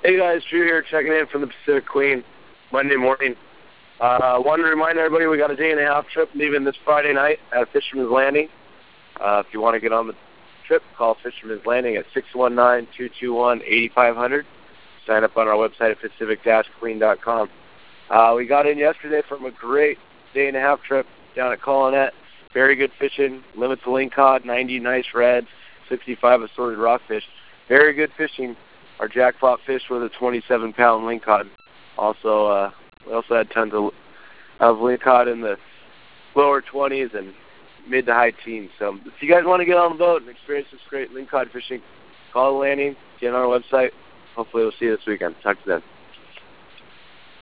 Hey guys, Drew here, checking in from the Pacific Queen, Monday morning. Wanted to remind everybody we got a day-and-a-half trip leaving this Friday night at Fisherman's Landing. If you want to get on the trip, call Fisherman's Landing at 619-221-8500. Sign up on our website at pacific-queen.com. We got in yesterday from a great day-and-a-half trip down at Colonet. Very good fishing, limits of lingcod, 90 nice reds, 65 assorted rockfish. Very good fishing. Our jackpot fish with a 27-pound lingcod. Also, we also had tons of lingcod in the lower 20s and mid to high teens. So if you guys want to get on the boat and experience this great lingcod fishing, call the landing, get on our website. Hopefully we'll see you this weekend. Talk to you then.